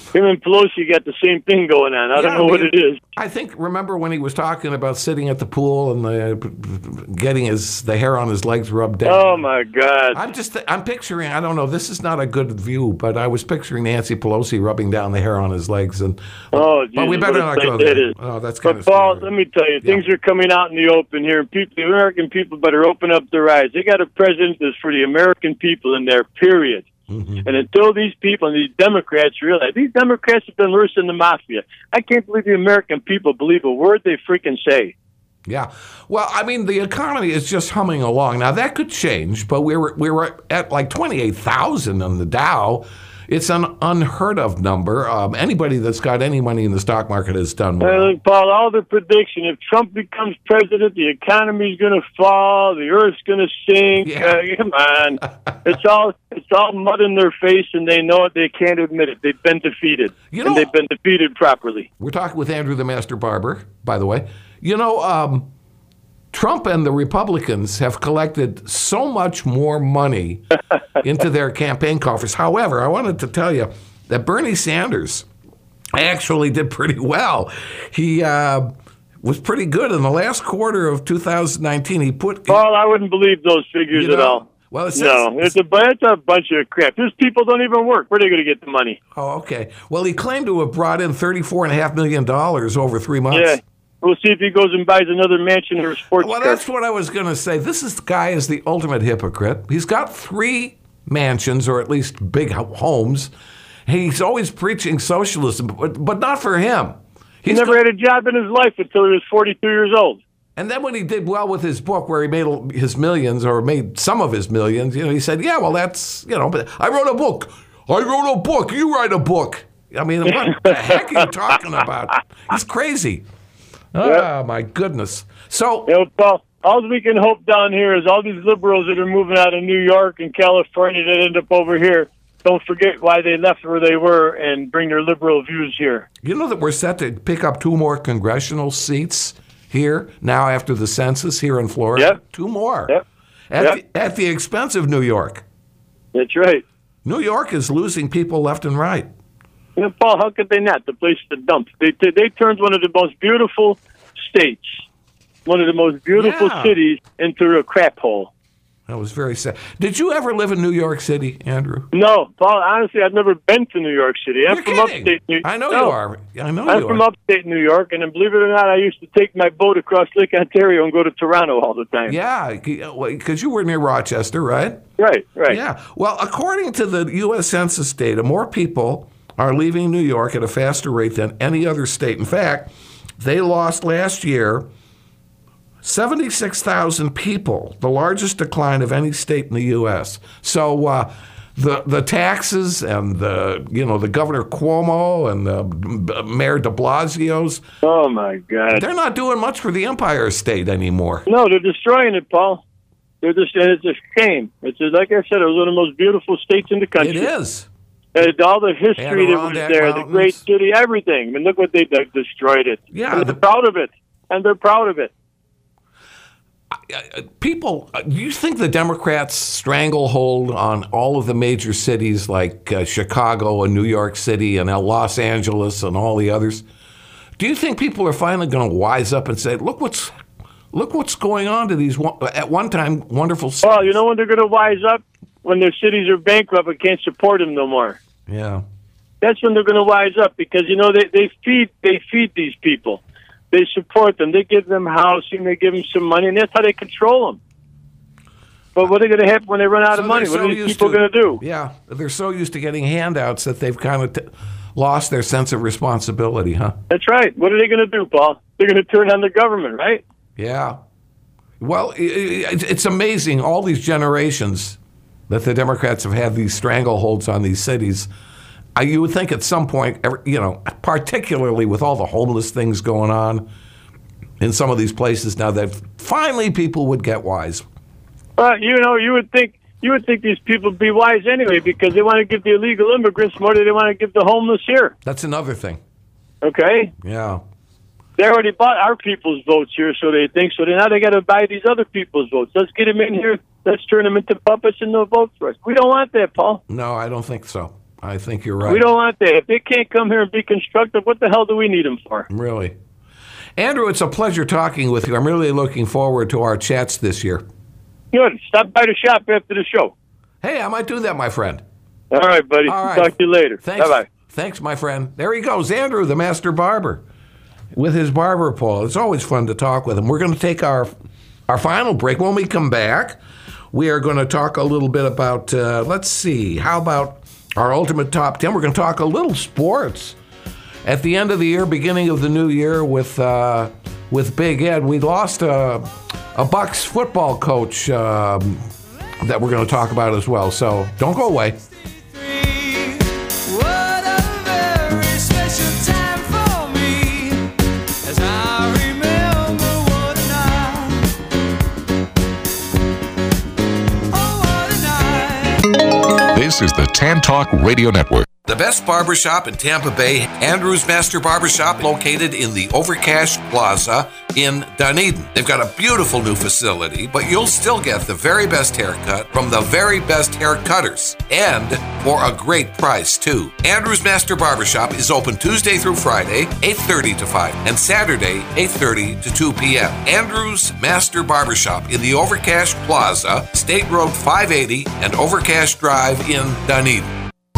Him and Pelosi got the same thing going on. I Yeah, don't know I what mean, it is. I think, remember when he was talking about sitting at the pool and the, getting his the hair on his legs rubbed down? Oh, my God. I'm just, I'm picturing, I don't know, this is not a good view, but I was picturing Nancy Pelosi rubbing down the hair on his legs. and. Oh, But we Jesus, better what not a go sight there. that is. Oh, that's kind But, of Paul, scary. let me tell you, things are coming out in the open here, and people, the American people better open up their eyes. They got a president that's for the American people in there, period. Mm-hmm. And until these people and these Democrats realize, these Democrats have been worse than the mafia. I can't believe the American people believe a word they freaking say. Yeah. Well, I mean, the economy is just humming along. Now, that could change, but we were, we were at like twenty-eight thousand on the Dow. It's an unheard of number. Um, anybody that's got any money in the stock market has done well. Uh, Paul, all the prediction, if Trump becomes president, the economy's going to fall, the earth's going to sink. Yeah. Uh, come on. it's all it's all mud in their face, and they know it. They can't admit it. They've been defeated, You know- and they've been defeated properly. We're talking with Andrew the Master Barber, by the way. You know, um, Trump and the Republicans have collected so much more money into their campaign coffers. However, I wanted to tell you that Bernie Sanders actually did pretty well. He uh, was pretty good in the last quarter of two thousand nineteen. He put Paul, I wouldn't believe those figures You at know, all. well, it says- no, it's a, it's a bunch of crap. These people don't even work. Where are they going to get the money? Oh, okay. Well, he claimed to have brought in thirty-four point five million dollars over three months. Yeah. We'll see if he goes and buys another mansion or a sports Well, car. that's what I was going to say. This is, guy is the ultimate hypocrite. He's got three mansions, or at least big ho- homes. He's always preaching socialism, but, but not for him. He never had a job in his life until he was forty-two years old. And then when he did well with his book, where he made his millions, or made some of his millions, you know, he said, "Yeah, well, that's, you know, but I wrote a book. I wrote a book. You write a book." I mean, what the heck are you talking about? He's crazy. Oh, Yep. my goodness. So, You know, Paul, all we can hope down here is all these liberals that are moving out of New York and California that end up over here, don't forget why they left where they were and bring their liberal views here. you know that we're set to pick up two more congressional seats here now after the census here in Florida? Yep. Two more. Yep. At, Yep. The, at the expense of New York. That's right. New York is losing people left and right. You know, Paul, how could they not? The place to dump. They, they, they turned one of the most beautiful states, one of the most beautiful Yeah. cities, into a crap hole. That was very sad. Did you ever live in New York City, Andrew? No, Paul, honestly, I've never been to New York City. I'm You're from kidding. upstate New York. I know no. you are. I know I'm you from are. upstate New York, and then believe it or not, I used to take my boat across Lake Ontario and go to Toronto all the time. Yeah, because you were near Rochester, right? Right, right. Yeah. Well, according to the U S Census data, more people are leaving New York at a faster rate than any other state. In fact, they lost last year seventy-six thousand people, the largest decline of any state in the U S. So uh, the the taxes and the you know the Governor Cuomo and the Mayor De Blasio's, Oh, my God. they're not doing much for the Empire State anymore. No, they're destroying it, Paul. They're just, and it's a shame. It's just, like I said, it was one of the most beautiful states in the country. It is. And all the history that was Adirondack there, Mountains. the great city, everything. I mean, look what they they destroyed it. Yeah, And the- they're proud of it. And they're proud of it. People, do you think the Democrats' stranglehold on all of the major cities like uh, Chicago and New York City and uh, Los Angeles and all the others, do you think people are finally going to wise up and say, look what's look what's going on to these one, at one time wonderful cities? Well, you know when they're going to wise up? When their cities are bankrupt and can't support them no more. Yeah. That's when they're going to wise up because, you know, they, they feed they feed these people. They support them. They give them housing. They give them some money, and that's how they control them. But what are going to happen when they run out So of money? they're What so are these used people to- going to do? Yeah, they're so used to getting handouts that they've kind of t- lost their sense of responsibility, huh? That's right. What are they going to do, Paul? They're going to turn on the government, right? Yeah. Well, i- i- it's amazing all these generations that the Democrats have had these strangleholds on these cities. Uh, you would think at some point, every- you know, particularly with all the homeless things going on in some of these places now, that finally people would get wise. Well, you know, you would think you would think these people would be wise anyway because they want to give the illegal immigrants more than they want to give the homeless here. That's another thing. Okay? Yeah. They already bought our people's votes here, so they think so. Now they got to buy these other people's votes. Let's get them in here. Let's turn them into puppets and they'll vote for us. We don't want that, Paul. No, I don't think so. I think you're right. We don't want that. If they can't come here and be constructive, what the hell do we need them for? Really. Andrew, it's a pleasure talking with you. I'm really looking forward to our chats this year. Good. Stop by the shop after the show. Hey, I might do that, my friend. All right, buddy. All right. Talk to you later. Thanks. Bye-bye. Thanks, my friend. There he goes, Andrew, the master barber, with his barber pole. It's always fun to talk with him. We're going to take our our final break. When we come back, we are going to talk a little bit about, uh, let's see, how about our ultimate top ten? We're going to talk a little sports. At the end of the year, beginning of the new year with uh, with Big Ed, we lost a, a Bucks football coach um, that we're going to talk about as well. So don't go away. This is the Tan Talk Radio Network. The best barbershop in Tampa Bay, Andrew's Master Barbershop, located in the Overcash Plaza in Dunedin. They've got a beautiful new facility, but you'll still get the very best haircut from the very best hair cutters, and for a great price, too. Andrew's Master Barbershop is open Tuesday through Friday, eight thirty to five, and Saturday, eight thirty to two p.m. Andrew's Master Barbershop in the Overcash Plaza, State Road five eighty and Overcash Drive in Dunedin.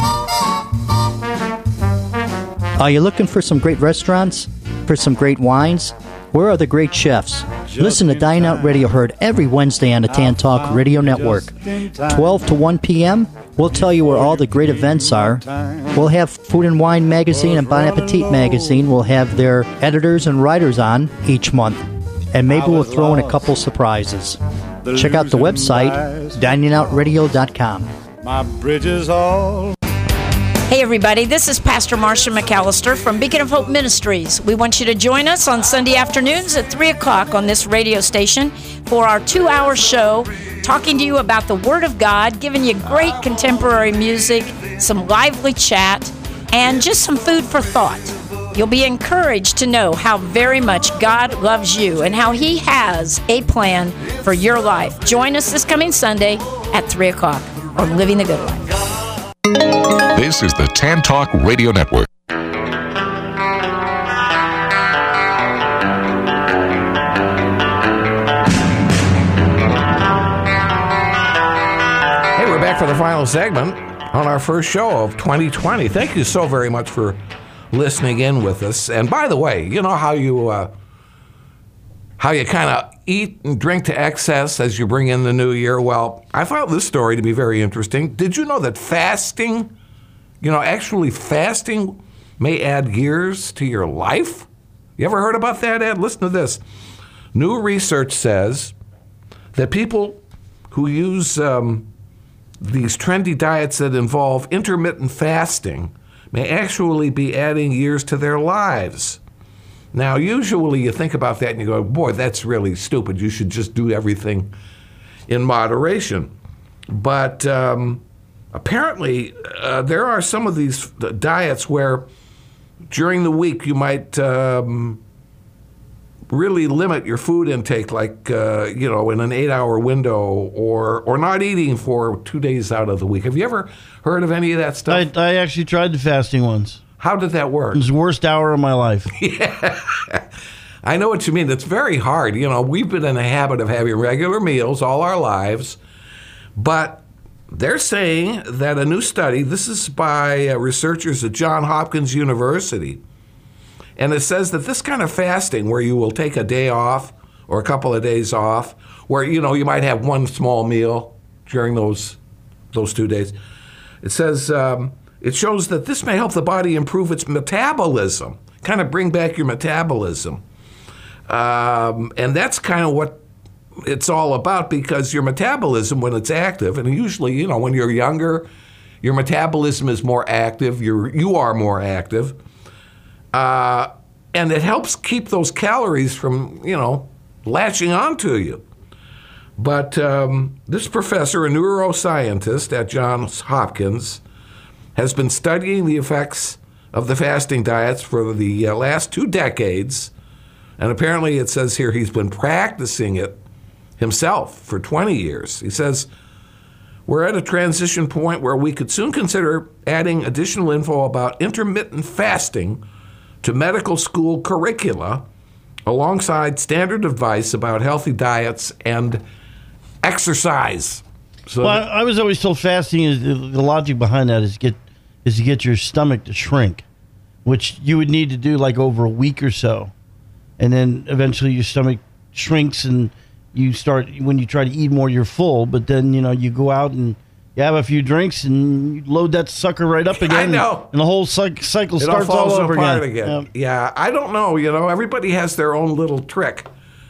Are you looking for some great restaurants? For some great wines? Where are the great chefs? Listen to Dine Out Radio, heard every Wednesday on the Tan Talk Radio Network. twelve to one p.m., we'll tell you where all the great events are. We'll have Food and Wine Magazine and Bon Appetit Magazine. We'll have their editors and writers on each month. And maybe we'll throw in a couple surprises. Check out the website, dining out radio dot com. My bridges all... Hey everybody, this is Pastor Marcia McAllister from Beacon of Hope Ministries. We want you to join us on Sunday afternoons at three o'clock on this radio station for our two-hour show, talking to you about the Word of God, giving you great contemporary music, some lively chat, and just some food for thought. You'll be encouraged to know how very much God loves you and how He has a plan for your life. Join us this coming Sunday at three o'clock on Living the Good Life. This is the Tan Talk Radio Network. Hey, we're back for the final segment on our first show of twenty twenty. Thank you so very much for listening in with us. And by the way, you know how you uh, how you kind of eat and drink to excess as you bring in the new year? Well, I found this story to be very interesting. Did you know that fasting, you know, actually fasting may add years to your life? You ever heard about that, Ed? Listen to this. New research says that people who use um, these trendy diets that involve intermittent fasting may actually be adding years to their lives. Now, usually you think about that and you go, boy, that's really stupid. You should just do everything in moderation. But um, apparently uh, there are some of these diets where during the week you might um, really limit your food intake, like, uh, you know, in an eight-hour window, or or not eating for two days out of the week. Have you ever heard of any of that stuff? I, I actually tried the fasting once. How did that work? It was the worst hour of my life. Yeah. I know what you mean. It's very hard. You know, we've been in the habit of having regular meals all our lives, but they're saying that a new study, this is by uh, researchers at Johns Hopkins University, and it says that this kind of fasting, where you will take a day off or a couple of days off, where, you know, you might have one small meal during those those two days, it says um, it shows that this may help the body improve its metabolism, kind of bring back your metabolism. Um, and that's kind of what it's all about, because your metabolism, when it's active, and usually, you know, when you're younger, your metabolism is more active, you're, you are more active, uh, and it helps keep those calories from, you know, latching onto you. But um, this professor, a neuroscientist at Johns Hopkins, has been studying the effects of the fasting diets for the uh, last two decades, and apparently it says here he's been practicing it himself for twenty years. He says, we're at a transition point where we could soon consider adding additional info about intermittent fasting to medical school curricula alongside standard advice about healthy diets and exercise. So well, I, I was always told fasting is the, the logic behind that is get is to get your stomach to shrink, which you would need to do like over a week or so, and then eventually your stomach shrinks and you start when you try to eat more you're full, but then you know you go out and you have a few drinks and you load that sucker right up again. I know, and the whole cycle, cycle it starts all, falls all over apart again. again. Yeah. yeah, I don't know. You know, everybody has their own little trick,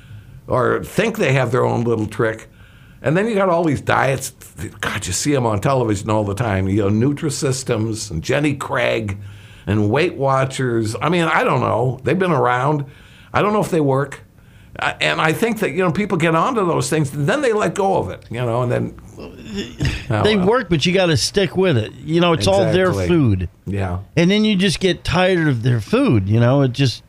or think they have their own little trick. And then you got all these diets. God, you see them on television all the time. You know, Nutrisystems and Jenny Craig and Weight Watchers. I mean, I don't know. They've been around. I don't know if they work. Uh, and I think that, you know, people get onto those things, and then they let go of it, you know, and then... Oh, they well. work, but you got to stick with it. You know, it's exactly. all their food. Yeah. And then you just get tired of their food, you know. It just...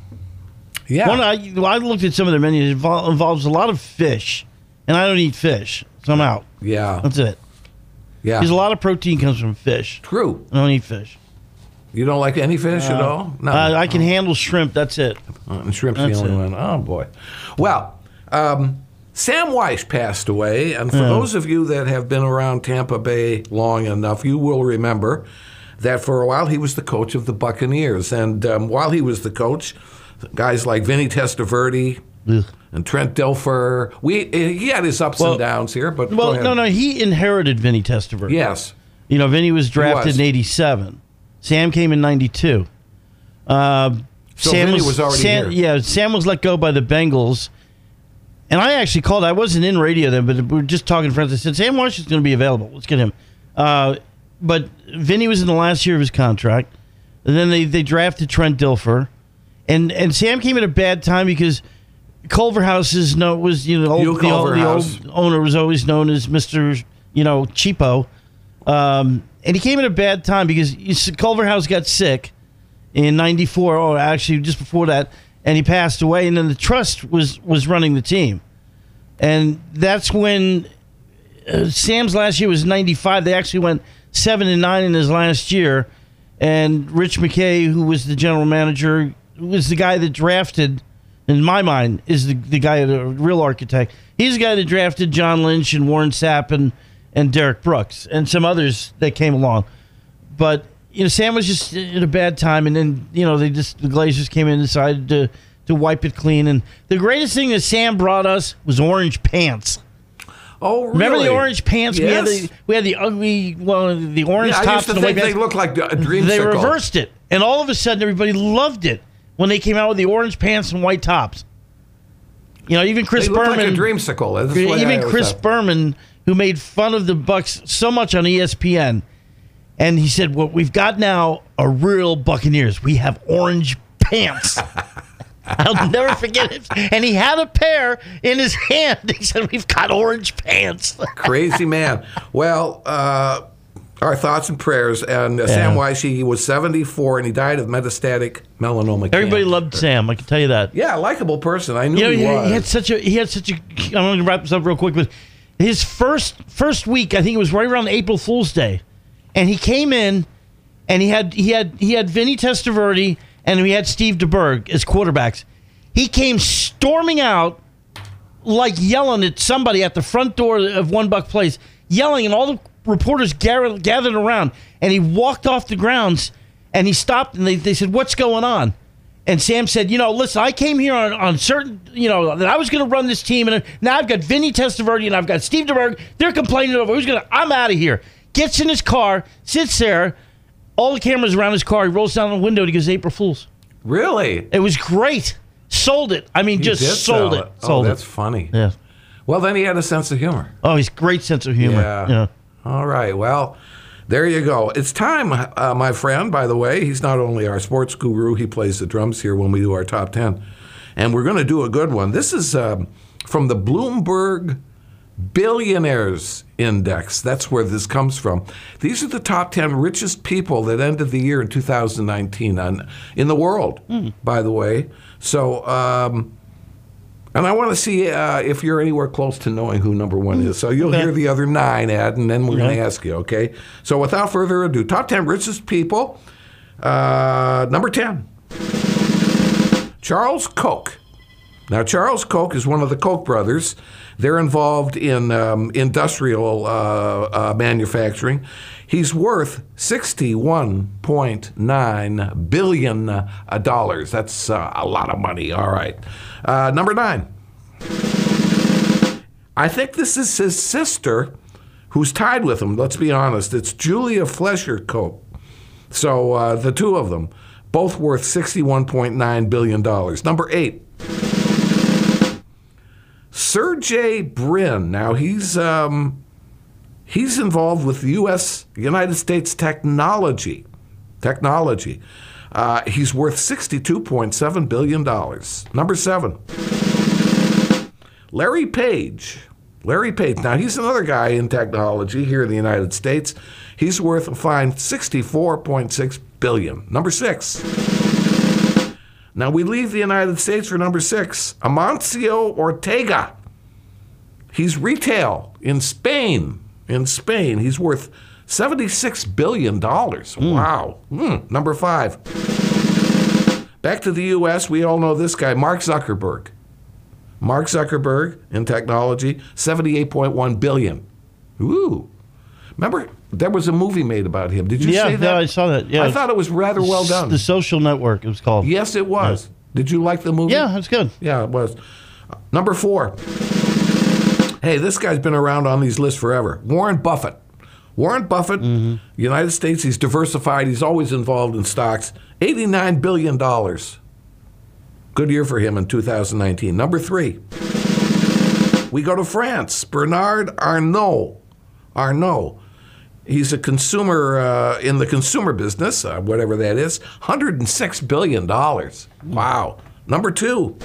Yeah. One, I, well, I looked at some of their menus. It involves, involves a lot of fish. And I don't eat fish, so I'm out. Yeah. That's it. Yeah. Because a lot of protein comes from fish. True. I don't eat fish. You don't like any fish uh, at all? No. Uh, I can oh. handle shrimp. That's it. Uh, and shrimp's that's the only it. one. Oh, boy. Well, um, Sam Wyche passed away. And for yeah. those of you that have been around Tampa Bay long enough, you will remember that for a while he was the coach of the Buccaneers. And um, while he was the coach, guys like Vinny Testaverde... Ugh. And Trent Dilfer, we he had his ups well, and downs here, but well, no, no, he inherited Vinny Testaverde. Yes, you know, Vinny was drafted was. in eighty-seven. Sam came in ninety-two. Uh, so Sam Vinny was, was already Sam, here. Yeah, Sam was let go by the Bengals, and I actually called. I wasn't in radio then, but we were just talking to friends. I said Sam Wyche is going to be available. Let's get him. Uh, but Vinny was in the last year of his contract, and then they, they drafted Trent Dilfer, and and Sam came at a bad time because. Culverhouse is no was you know old, the, old, the old owner was always known as Mister you know Cheapo, um, and he came at a bad time because Culverhouse got sick in ninety-four, or actually just before that, and he passed away, and then the trust was was running the team, and that's when uh, Sam's last year was ninety-five. They actually went seven and nine in his last year, and Rich McKay, who was the general manager, was the guy that drafted. In my mind, is the, the guy, the real architect. He's the guy that drafted John Lynch and Warren Sapp and, and Derek Brooks and some others that came along. But, you know, Sam was just at a bad time, and then, you know, they just the Glazers came in and decided to, to wipe it clean. And the greatest thing that Sam brought us was orange pants. Oh, really? Remember the orange pants? Yes. We had the we had the ugly, well, the orange yeah, tops. I used to and the think white they pants. looked like a dreamsicle. They reversed it, and all of a sudden, everybody loved it. When they came out with the orange pants and white tops. You know, even Chris they look Berman. Like a dreamsicle. Even Chris have. Berman, who made fun of the Bucks so much on E S P N, and he said, what we've got now are real Buccaneers. We have orange pants. I'll never forget it. And he had a pair in his hand. He said, we've got orange pants. Crazy man. Well, uh, our thoughts and prayers. And uh, yeah. Sam Wyche, he was seventy-four, and he died of metastatic melanoma. Everybody cancer. loved Sam. I can tell you that. Yeah, likable person. I knew you know, he, he was. He had such a. He had such a. I'm going to wrap this up real quick. But his first first week, I think it was right around April Fool's Day, and he came in, and he had he had he had Vinny Testaverde and we had Steve DeBerg as quarterbacks. He came storming out, like yelling at somebody at the front door of One Buck Place, yelling, and all the reporters gathered around, and he walked off the grounds, and he stopped, and they, they said, what's going on? And Sam said, you know, listen, I came here on, on certain, you know, that I was going to run this team, and now I've got Vinny Testaverde, and I've got Steve DeBerg. They're complaining over who's going to, I'm out of here. Gets in his car, sits there, all the cameras around his car, he rolls down the window, and he goes, April Fools. Really? It was great. Sold it. I mean, he just sold it. it. Sold oh, that's it. funny. Yeah. Well, then he had a sense of humor. Oh, he's great sense of humor. Yeah. yeah. All right. Well, there you go. It's time, uh, my friend, by the way. He's not only our sports guru, he plays the drums here when we do our top ten. And we're going to do a good one. This is um, from the Bloomberg Billionaires Index. That's where this comes from. These are the top ten richest people that ended the year in two thousand nineteen on, in the world, mm. by the way. So um, And I want to see uh, if you're anywhere close to knowing who number one is. So you'll Okay. hear the other nine, Ed, and then we're going Okay. to ask you, okay? So without further ado, top ten richest people. Uh, number ten, Charles Koch. Now, Charles Koch is one of the Koch brothers. They're involved in um, industrial uh, uh, manufacturing. He's worth sixty-one point nine billion dollars. That's uh, a lot of money. All right. Uh, number nine. I think this is his sister who's tied with him. Let's be honest. It's Julia Fletcher Koch. So uh, the two of them, both worth sixty-one point nine billion dollars. Number eight. Sergey Brin. Now, he's um, he's involved with the U S United States technology. Technology. Uh, he's worth sixty-two point seven billion dollars. Number seven. Larry Page. Larry Page. Now, he's another guy in technology here in the United States. He's worth a fine sixty-four point six billion dollars. Number six. Now, we leave the United States for number six. Amancio Ortega. He's retail in Spain. In Spain, he's worth seventy-six billion dollars. Mm. Wow. Mm. Number five. Back to the U S, we all know this guy, Mark Zuckerberg. Mark Zuckerberg in technology, seventy-eight point one billion dollars. Ooh. Remember, there was a movie made about him. Did you yeah, say that? Yeah, I saw that. Yeah, I thought it was rather well done. The Social Network, it was called. Yes, it was. Yeah. Did you like the movie? Yeah, it's good. Yeah, it was. Number four. Hey, this guy's been around on these lists forever. Warren Buffett. Warren Buffett, mm-hmm. United States, he's diversified. He's always involved in stocks. eighty-nine billion dollars. Good year for him in two thousand nineteen. Number three. We go to France. Bernard Arnault. Arnault. He's a consumer uh, in the consumer business, uh, whatever that is. one hundred six billion dollars. Wow. Number two.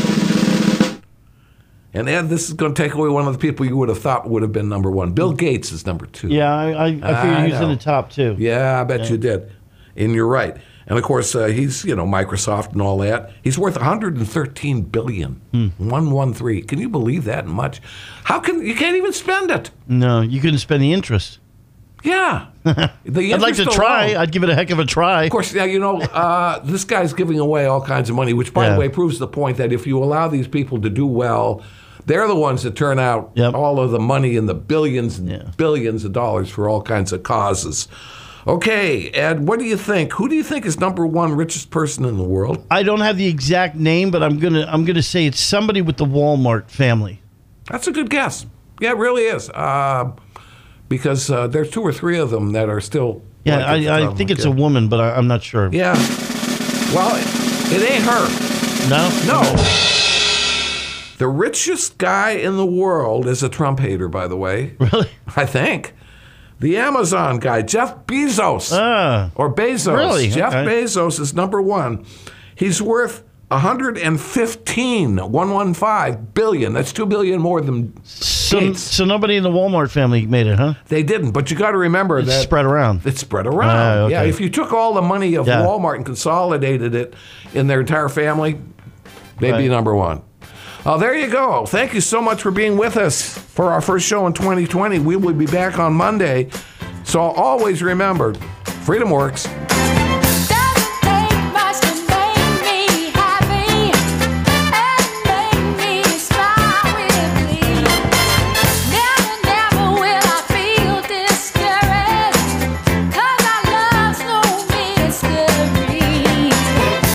And Ed, this is going to take away one of the people you would have thought would have been number one. Bill Gates is number two. Yeah, I, I, I figured I he was know. in the top two. Yeah, I bet Yeah. you did. And you're right. And of course, uh, he's, you know, Microsoft and all that. He's worth one hundred thirteen billion dollars. Hmm. one hundred thirteen. Can you believe that much? How can you can't even spend it? No, you couldn't spend the interest. Yeah. The I'd like to interest try. alone. I'd give it a heck of a try. Of course, now, you know, uh, this guy's giving away all kinds of money, which, by Yeah. the way, proves the point that if you allow these people to do well, they're the ones that turn out Yep. all of the money in the billions and Yeah. billions of dollars for all kinds of causes. Okay, Ed, what do you think? Who do you think is number one richest person in the world? I don't have the exact name, but I'm gonna I'm gonna say it's somebody with the Walmart family. That's a good guess. Yeah, it really is. Uh, because uh, there's two or three of them that are still. Yeah, like at the I, I top. think it's a Okay. woman, but I, I'm not sure. Yeah. Well, it, it ain't her. No? No. The richest guy in the world is a Trump hater, by the way. Really? I think. The Amazon guy, Jeff Bezos. Ah. Or Bezos. Really? Jeff Okay. Bezos is number one. He's worth one hundred fifteen, one hundred fifteen billion. That's two billion more than So, Gates. so nobody in the Walmart family made it, huh? They didn't, but you got to remember It's that spread around. it's spread around. Ah, okay. Yeah, if you took all the money of Yeah. Walmart and consolidated it in their entire family, they'd be Right. number one. Oh, there you go. Thank you so much for being with us for our first show in twenty twenty. We will be back on Monday. So always remember, freedom works.